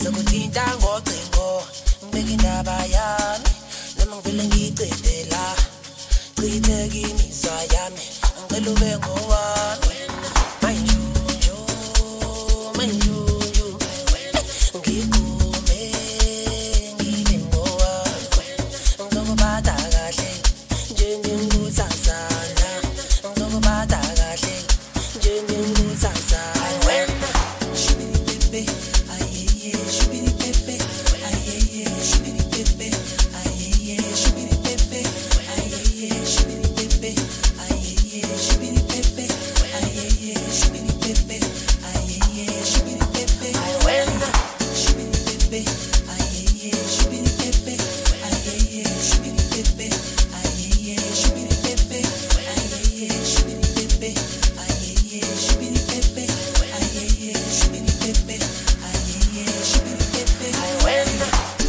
ngizokuthinta ngocingo ngibeke indaba yami noma ngivele ngicedela chitheke imizwa yami ngicela ube ngowami manjunju manjunju ngikume ngibe ngowami ngizokubata kahle njengengusazana ngizokubata kahle njengengusazana wena shibidi pepe ayeye shibidi pepe ayeye shibidi pepe ayeye shibidi pepe ayeye shibidi pepe ayeye shibidi pepe ayeye shibidi pepe ayeye shibidi pepe wena shibidi pepe ayeye shibidi pepe ayeye shibidi pepe ayeye shibidi pepe ayeye shibidi pepe ayeye shibidi pepe ayeye shibidi pepe ayeye shibidi pepe wena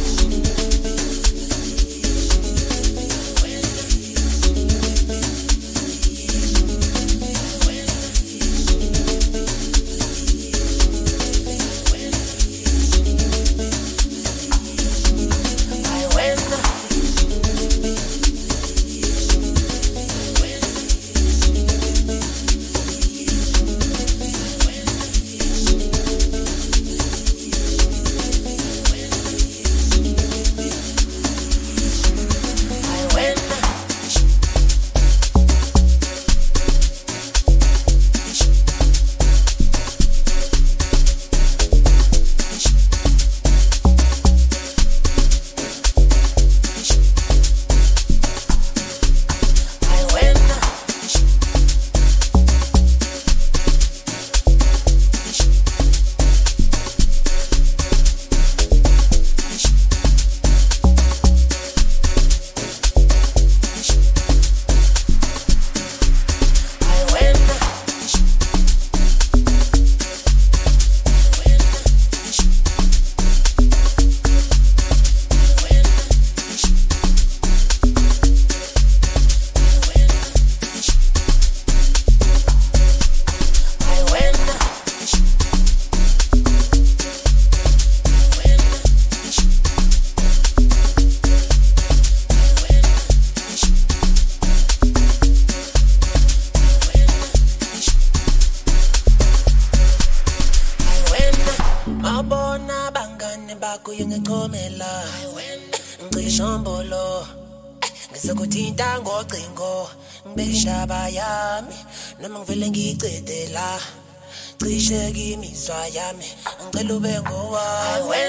abona bangane bakho yengicomela ngishombolo ngizokuthinta ngocingo ngibeke ishaba yami noma ngivele ngicedela cishe imizwa yami ngicela ube ngowami